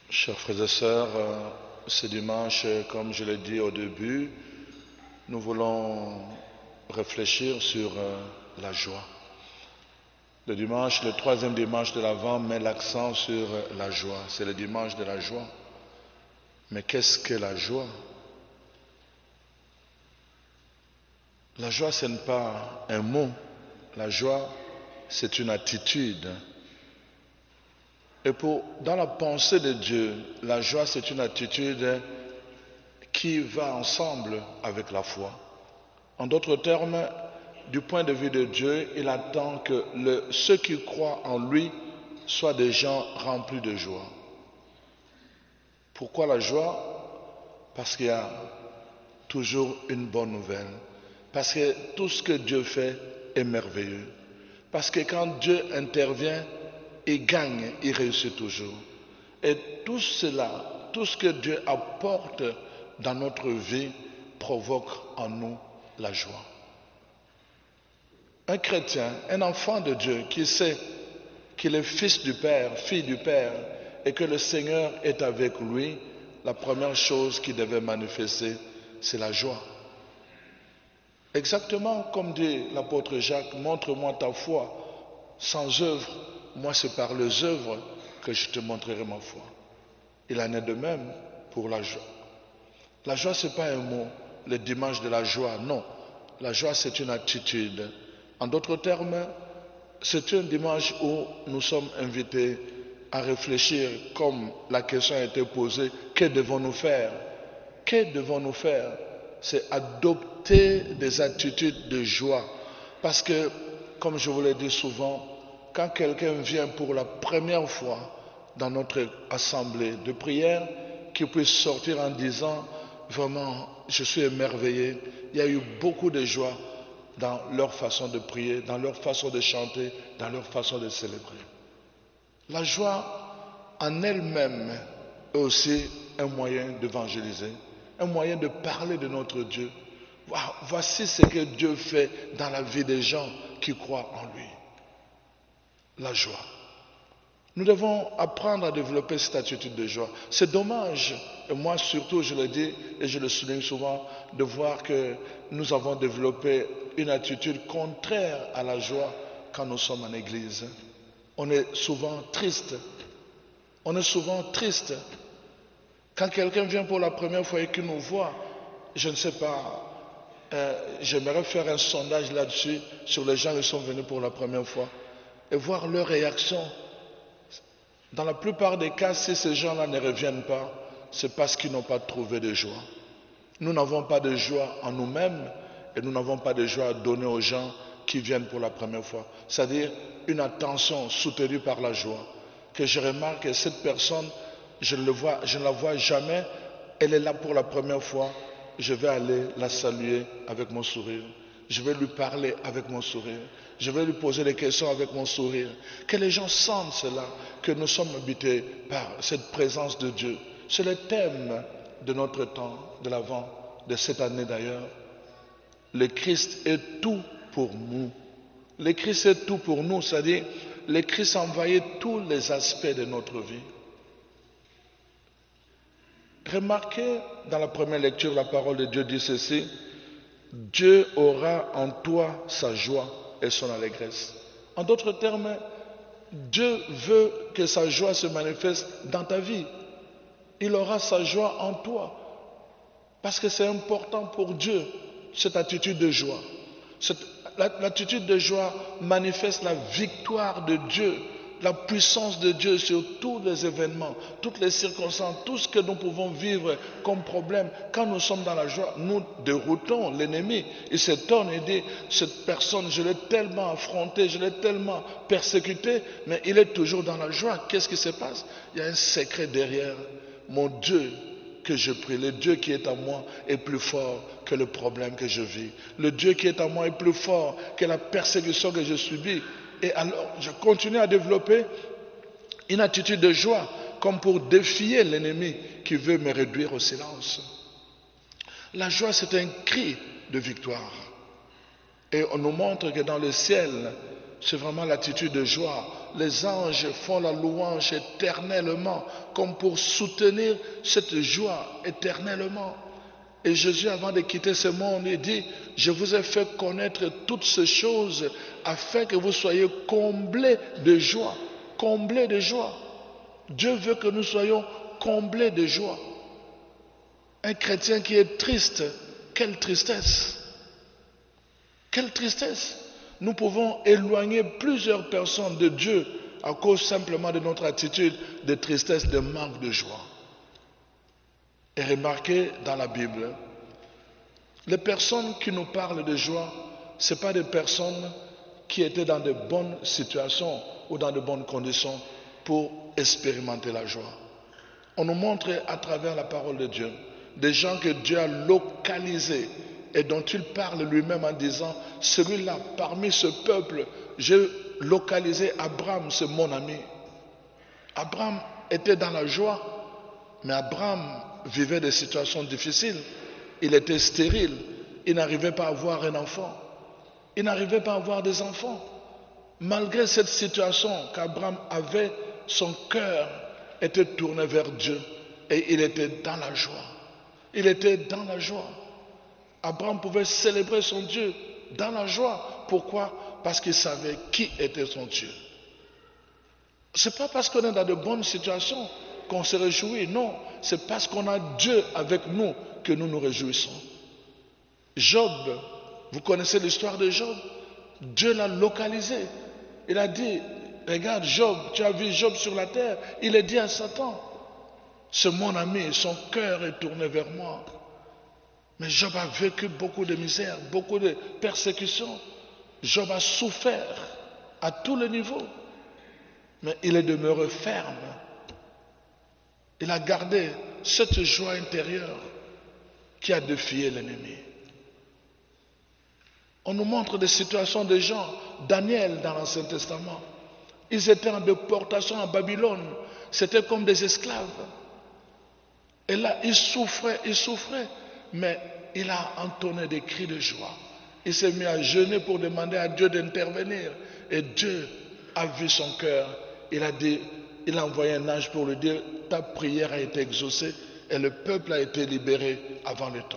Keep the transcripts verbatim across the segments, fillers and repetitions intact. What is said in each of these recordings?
Chers frères et sœurs, euh, ce dimanche, comme je l'ai dit au début, nous voulons réfléchir sur euh, la joie. Le dimanche, le troisième dimanche de l'Avent met l'accent sur euh, la joie. C'est le dimanche de la joie. Mais qu'est-ce que la joie? La joie, ce n'est pas un mot. La joie, c'est une attitude. Et pour, dans la pensée de Dieu, la joie, c'est une attitude qui va ensemble avec la foi. En d'autres termes, du point de vue de Dieu, il attend que le, ceux qui croient en lui soient des gens remplis de joie. Pourquoi la joie? Parce qu'il y a toujours une bonne nouvelle. Parce que tout ce que Dieu fait est merveilleux. Parce que quand Dieu intervient, il gagne, il réussit toujours. Et tout cela, tout ce que Dieu apporte dans notre vie provoque en nous la joie. Un chrétien, un enfant de Dieu qui sait qu'il est fils du Père, fille du Père, et que le Seigneur est avec lui, la première chose qu'il devait manifester, c'est la joie. Exactement comme dit l'apôtre Jacques, montre-moi ta foi. Sans œuvre, moi c'est par les œuvres que je te montrerai ma foi. Il en est de même pour la joie. La joie, ce n'est pas un mot, le dimanche de la joie, non. La joie, c'est une attitude. En d'autres termes, c'est un dimanche où nous sommes invités à réfléchir, comme la question a été posée, que devons-nous faire? Que devons-nous faire? C'est adopter des attitudes de joie. Parce que, comme je vous l'ai dit souvent, quand quelqu'un vient pour la première fois dans notre assemblée de prière, qu'il puisse sortir en disant, vraiment, je suis émerveillé, il y a eu beaucoup de joie dans leur façon de prier, dans leur façon de chanter, dans leur façon de célébrer. La joie en elle-même est aussi un moyen d'évangéliser, un moyen de parler de notre Dieu. Voici ce que Dieu fait dans la vie des gens qui croient en lui. La joie. Nous devons apprendre à développer cette attitude de joie. C'est dommage, et moi surtout je le dis et je le souligne souvent, de voir que nous avons développé une attitude contraire à la joie quand nous sommes en église. On est souvent triste. On est souvent triste. Quand quelqu'un vient pour la première fois et qu'il nous voit, je ne sais pas, euh, j'aimerais faire un sondage là-dessus sur les gens qui sont venus pour la première fois et voir leur réaction. Dans la plupart des cas, si ces gens-là ne reviennent pas, c'est parce qu'ils n'ont pas trouvé de joie. Nous n'avons pas de joie en nous-mêmes et nous n'avons pas de joie à donner aux gens qui viennent pour la première fois. C'est-à-dire une attention soutenue par la joie. Que je remarque que cette personne, je ne, le vois, je ne la vois jamais, elle est là pour la première fois, je vais aller la saluer avec mon sourire. Je vais lui parler avec mon sourire. Je vais lui poser des questions avec mon sourire. Que les gens sentent cela, que nous sommes habités par cette présence de Dieu. C'est le thème de notre temps, de l'Avent, de cette année d'ailleurs. Le Christ est tout pour nous. Le Christ est tout pour nous, c'est-à-dire le Christ envahit tous les aspects de notre vie. Remarquez dans la première lecture, la parole de Dieu dit ceci: Dieu aura en toi sa joie et son allégresse. En d'autres termes, Dieu veut que sa joie se manifeste dans ta vie. Il aura sa joie en toi. Parce que c'est important pour Dieu, cette attitude de joie. Cette, l'attitude de joie manifeste la victoire de Dieu, la puissance de Dieu sur tous les événements, toutes les circonstances, tout ce que nous pouvons vivre comme problème. Quand nous sommes dans la joie, nous déroutons l'ennemi. Il s'étonne et dit, cette personne, je l'ai tellement affronté, je l'ai tellement persécuté, mais il est toujours dans la joie. Qu'est-ce qui se passe? Il y a un secret derrière. Mon Dieu que je prie, le Dieu qui est en moi est plus fort que le problème que je vis. Le Dieu qui est en moi est plus fort que la persécution que je subis. Et alors, je continue à développer une attitude de joie, comme pour défier l'ennemi qui veut me réduire au silence. La joie, c'est un cri de victoire. Et on nous montre que dans le ciel, c'est vraiment l'attitude de joie. Les anges font la louange éternellement, comme pour soutenir cette joie éternellement. Et Jésus, avant de quitter ce monde, il dit, je vous ai fait connaître toutes ces choses afin que vous soyez comblés de joie. Comblés de joie. Dieu veut que nous soyons comblés de joie. Un chrétien qui est triste, quelle tristesse! Quelle tristesse! Nous pouvons éloigner plusieurs personnes de Dieu à cause simplement de notre attitude de tristesse, de manque de joie. Et remarquez dans la Bible, les personnes qui nous parlent de joie, ce ne sont pas des personnes qui étaient dans de bonnes situations ou dans de bonnes conditions pour expérimenter la joie. On nous montre à travers la parole de Dieu des gens que Dieu a localisés et dont il parle lui-même en disant, celui-là, parmi ce peuple, j'ai localisé Abraham, c'est mon ami. Abraham était dans la joie, mais Abraham vivait des situations difficiles. Il était stérile, il n'arrivait pas à avoir un enfant. Il n'arrivait pas à avoir des enfants. Malgré cette situation qu'Abraham avait, son cœur était tourné vers Dieu et il était dans la joie. Il était dans la joie. Abraham pouvait célébrer son Dieu dans la joie. Pourquoi? Parce qu'il savait qui était son Dieu. Ce n'est pas parce qu'on est dans de bonnes situations qu'on se réjouit, non. C'est parce qu'on a Dieu avec nous que nous nous réjouissons. Job, vous connaissez l'histoire de Job? Dieu l'a localisé. Il a dit, regarde Job, tu as vu Job sur la terre? Il a dit à Satan, c'est mon ami, son cœur est tourné vers moi. Mais Job a vécu beaucoup de misère, beaucoup de persécutions. Job a souffert à tous les niveaux. Mais il est demeuré ferme. Il a gardé cette joie intérieure qui a défié l'ennemi. On nous montre des situations de gens, Daniel dans l'Ancien Testament. Ils étaient en déportation à Babylone. C'était comme des esclaves. Et là, ils souffraient, ils souffraient. Mais il a entonné des cris de joie. Il s'est mis à jeûner pour demander à Dieu d'intervenir. Et Dieu a vu son cœur. Il a dit, il a envoyé un ange pour lui dire, ta prière a été exaucée et le peuple a été libéré avant le temps.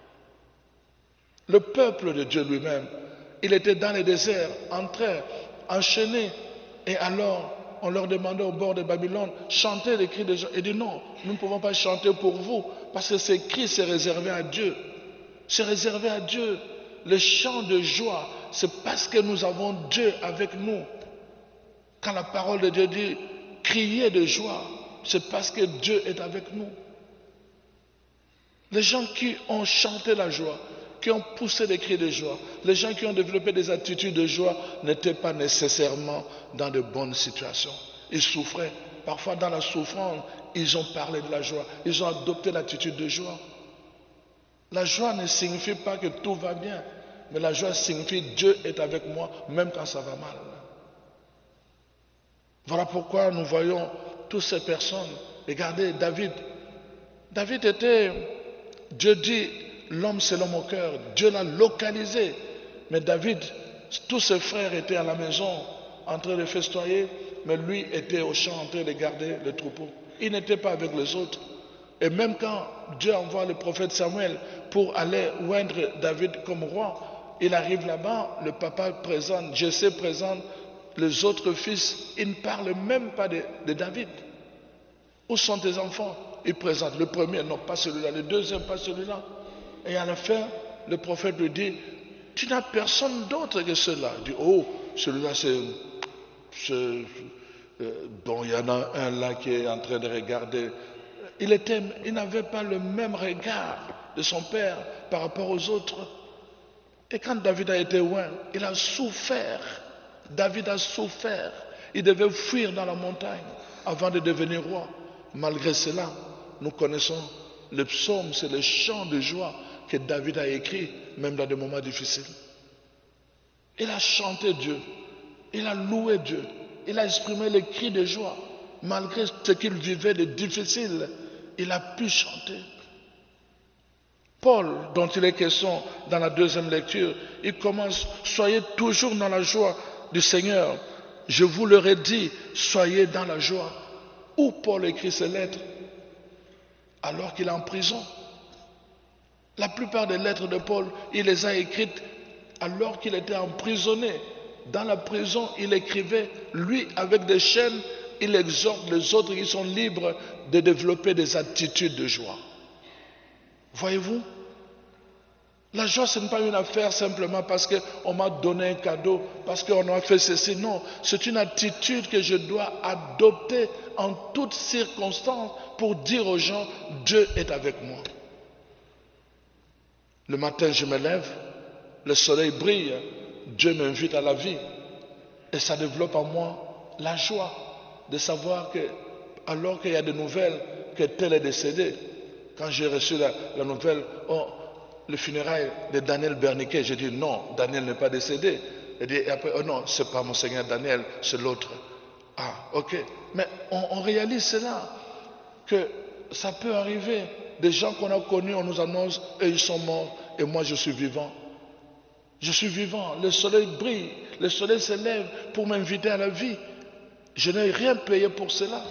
Le peuple de Dieu lui-même, il était dans le désert, en train, enchaîné. Et alors, on leur demandait au bord de Babylone, chantez les cris de joie. Il dit non, nous ne pouvons pas chanter pour vous, parce que ces cris, c'est réservé à Dieu. C'est réservé à Dieu. Le chant de joie, c'est parce que nous avons Dieu avec nous. Quand la parole de Dieu dit, criez de joie, c'est parce que Dieu est avec nous. Les gens qui ont chanté la joie, qui ont poussé des cris de joie, les gens qui ont développé des attitudes de joie n'étaient pas nécessairement dans de bonnes situations. Ils souffraient. Parfois dans la souffrance, ils ont parlé de la joie. Ils ont adopté l'attitude de joie. La joie ne signifie pas que tout va bien, mais la joie signifie Dieu est avec moi même quand ça va mal. Voilà pourquoi nous voyons toutes ces personnes. Regardez David. David était, Dieu dit, l'homme c'est l'homme au cœur. Dieu l'a localisé. Mais David, tous ses frères étaient à la maison en train de festoyer, mais lui était au champ en train de garder le troupeau. Il n'était pas avec les autres. Et même quand Dieu envoie le prophète Samuel pour aller oindre David comme roi, il arrive là-bas, le papa présente, Jessé présente les autres fils, ils ne parlent même pas de, de David. Où sont tes enfants? Il présente le premier, non pas celui-là, le deuxième, pas celui-là. Et à la fin, le prophète lui dit, tu n'as personne d'autre que cela. Il dit, oh, celui-là c'est... c'est euh, bon, il y en a un là qui est en train de regarder. Il, était, il n'avait pas le même regard de son père par rapport aux autres. Et quand David a été loin, il a souffert. David a souffert. Il devait fuir dans la montagne avant de devenir roi. Malgré cela, nous connaissons le psaume, c'est le chant de joie que David a écrit, même dans des moments difficiles. Il a chanté Dieu. Il a loué Dieu. Il a exprimé les cris de joie. Malgré ce qu'il vivait de difficile, il a pu chanter. Paul, dont il est question dans la deuxième lecture, il commence, soyez toujours dans la joie. du Seigneur. Je vous leur ai dit, soyez dans la joie. Où Paul écrit ces lettres alors qu'il est en prison? La plupart des lettres de Paul, il les a écrites alors qu'il était emprisonné. Dans la prison, il écrivait, lui, avec des chaînes, il exhorte les autres qui sont libres de développer des attitudes de joie. Voyez-vous? La joie, ce n'est pas une affaire simplement parce qu'on m'a donné un cadeau, parce qu'on a fait ceci. Non, c'est une attitude que je dois adopter en toutes circonstances pour dire aux gens, Dieu est avec moi. Le matin, je me lève, le soleil brille, Dieu m'invite à la vie. Et ça développe en moi la joie de savoir que, alors qu'il y a des nouvelles, que tel est décédé. Quand j'ai reçu la, la nouvelle, oh, le funérail de Daniel Berniquet, j'ai dit non, Daniel n'est pas décédé. Et, dit, et après, oh non, c'est pas mon Seigneur Daniel, c'est l'autre. Ah, ok. Mais on, on réalise cela, que ça peut arriver. Des gens qu'on a connus, on nous annonce, et ils sont morts, et moi je suis vivant. Je suis vivant, le soleil brille, le soleil se lève pour m'inviter à la vie. Je n'ai rien payé pour cela.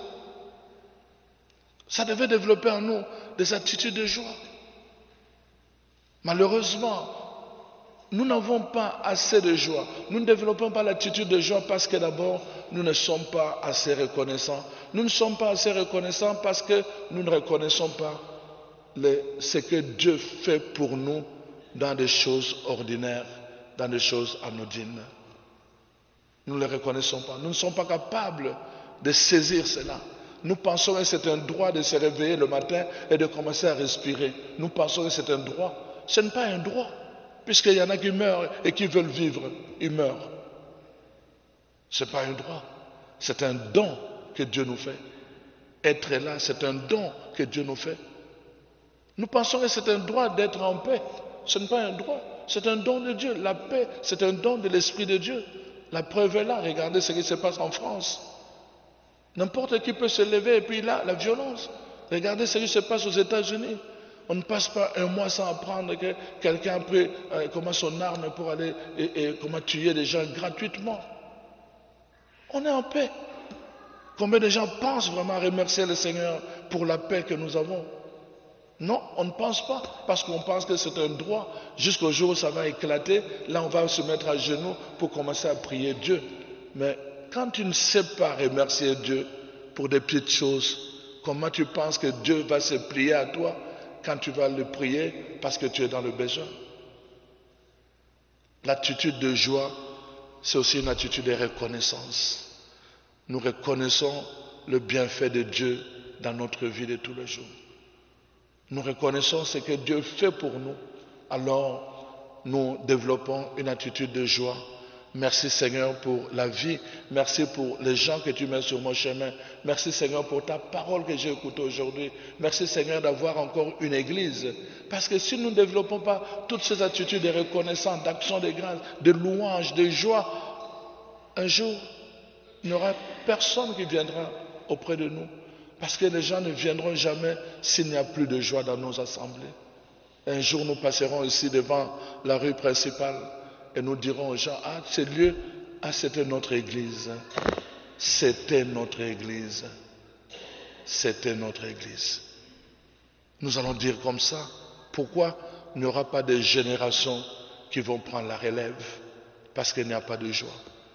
Ça devait développer en nous des attitudes de joie. Malheureusement, nous n'avons pas assez de joie. Nous ne développons pas l'attitude de joie parce que d'abord, nous ne sommes pas assez reconnaissants. Nous ne sommes pas assez reconnaissants parce que nous ne reconnaissons pas les, ce que Dieu fait pour nous dans des choses ordinaires, dans des choses anodines. Nous ne les reconnaissons pas. Nous ne sommes pas capables de saisir cela. Nous pensons que c'est un droit de se réveiller le matin et de commencer à respirer. Nous pensons que c'est un droit. Ce n'est pas un droit, puisqu'il y en a qui meurent et qui veulent vivre. Ils meurent. Ce n'est pas un droit. C'est un don que Dieu nous fait. Être là, c'est un don que Dieu nous fait. Nous pensons que c'est un droit d'être en paix. Ce n'est pas un droit. C'est un don de Dieu. La paix, c'est un don de l'Esprit de Dieu. La preuve est là. Regardez ce qui se passe en France. N'importe qui peut se lever et puis là, la violence. Regardez ce qui se passe aux États-Unis. On ne passe pas un mois sans apprendre que quelqu'un a pris euh, comment son arme pour aller et, et comment tuer des gens gratuitement. On est en paix. Combien de gens pensent vraiment remercier le Seigneur pour la paix que nous avons? Non, on ne pense pas, parce qu'on pense que c'est un droit. Jusqu'au jour où ça va éclater, là on va se mettre à genoux pour commencer à prier Dieu. Mais quand tu ne sais pas remercier Dieu pour des petites choses, comment tu penses que Dieu va se plier à toi quand tu vas le prier parce que tu es dans le besoin? L'attitude de joie, c'est aussi une attitude de reconnaissance. Nous reconnaissons le bienfait de Dieu dans notre vie de tous les jours. Nous reconnaissons ce que Dieu fait pour nous, alors nous développons une attitude de joie. Merci Seigneur pour la vie, merci pour les gens que tu mets sur mon chemin, merci Seigneur pour ta parole que j'ai écoutée aujourd'hui, merci Seigneur d'avoir encore une église, parce que si nous ne développons pas toutes ces attitudes de reconnaissance, d'action de grâce, de louange, de joie, un jour, il n'y aura personne qui viendra auprès de nous. Parce que les gens ne viendront jamais s'il n'y a plus de joie dans nos assemblées. Un jour, nous passerons ici devant la rue principale et nous dirons aux gens, ah, ce lieu, ah, c'était notre église. C'était notre église. C'était notre église. Nous allons dire comme ça. Pourquoi il n'y aura pas de générations qui vont prendre la relève? Parce qu'il n'y a pas de joie.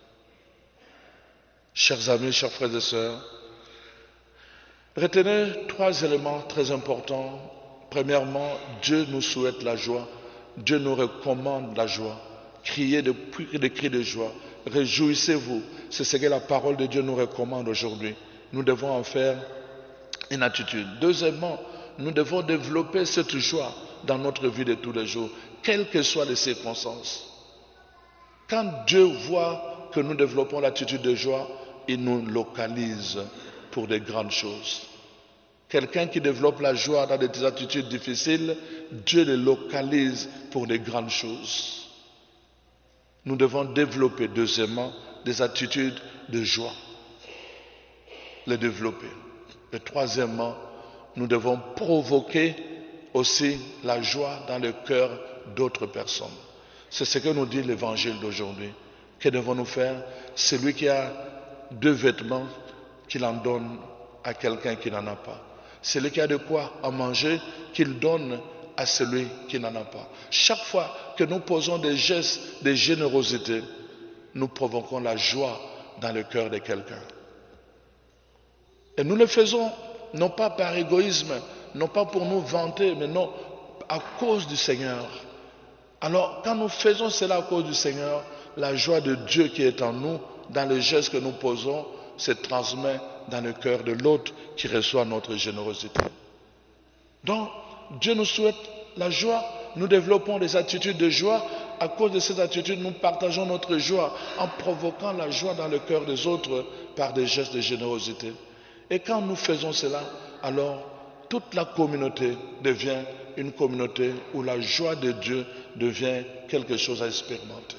Chers amis, chers frères et sœurs, retenez trois éléments très importants. Premièrement, Dieu nous souhaite la joie. Dieu nous recommande la joie. Criez de, de cris de joie. Réjouissez-vous. C'est ce que la parole de Dieu nous recommande aujourd'hui. Nous devons en faire une attitude. Deuxièmement, nous devons développer cette joie dans notre vie de tous les jours, quelles que soient les circonstances. Quand Dieu voit que nous développons l'attitude de joie, il nous localise pour des grandes choses. Quelqu'un qui développe la joie dans des attitudes difficiles, Dieu le localise pour des grandes choses. Nous devons développer, deuxièmement, des attitudes de joie. Les développer. Et troisièmement, nous devons provoquer aussi la joie dans le cœur d'autres personnes. C'est ce que nous dit l'évangile d'aujourd'hui. que devons-nous faire? Celui qui a deux vêtements, qu'il en donne à quelqu'un qui n'en a pas. Celui qui a de quoi à manger, qu'il donne à celui qui n'en a pas. Chaque fois que nous posons des gestes de générosité, nous provoquons la joie dans le cœur de quelqu'un. Et nous le faisons non pas par égoïsme, non pas pour nous vanter, mais non, à cause du Seigneur. Alors, quand nous faisons cela à cause du Seigneur, la joie de Dieu qui est en nous, dans les gestes que nous posons, se transmet dans le cœur de l'autre qui reçoit notre générosité. Donc, Dieu nous souhaite la joie. Nous développons des attitudes de joie. À cause de ces attitudes, nous partageons notre joie en provoquant la joie dans le cœur des autres par des gestes de générosité. Et quand nous faisons cela, alors toute la communauté devient une communauté où la joie de Dieu devient quelque chose à expérimenter.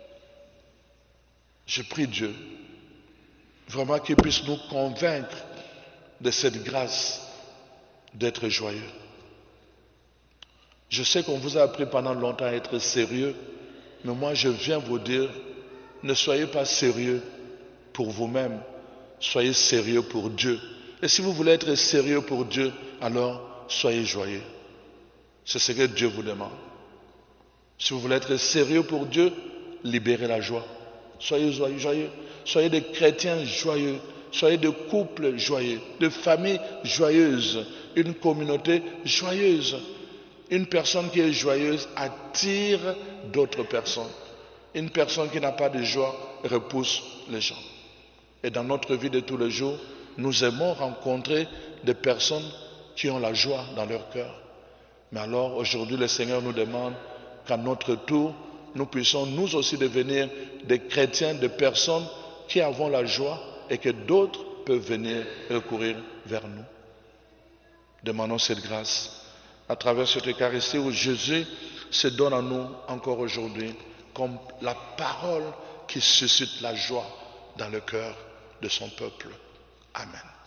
Je prie Dieu vraiment qu'il puisse nous convaincre de cette grâce d'être joyeux. Je sais qu'on vous a appris pendant longtemps à être sérieux, mais moi je viens vous dire, ne soyez pas sérieux pour vous-même, soyez sérieux pour Dieu. Et si vous voulez être sérieux pour Dieu, alors soyez joyeux. C'est ce que Dieu vous demande. Si vous voulez être sérieux pour Dieu, libérez la joie. Soyez joyeux. Soyez des chrétiens joyeux. Soyez de couples joyeux, de familles joyeuses, une communauté joyeuse. Une personne qui est joyeuse attire d'autres personnes. Une personne qui n'a pas de joie repousse les gens. Et dans notre vie de tous les jours, nous aimons rencontrer des personnes qui ont la joie dans leur cœur. Mais alors, aujourd'hui, le Seigneur nous demande qu'à notre tour, nous puissions nous aussi devenir des chrétiens, des personnes qui avons la joie et que d'autres peuvent venir recourir vers nous. Demandons cette grâce à travers cette Eucharistie où Jésus se donne à nous encore aujourd'hui comme la parole qui suscite la joie dans le cœur de son peuple. Amen.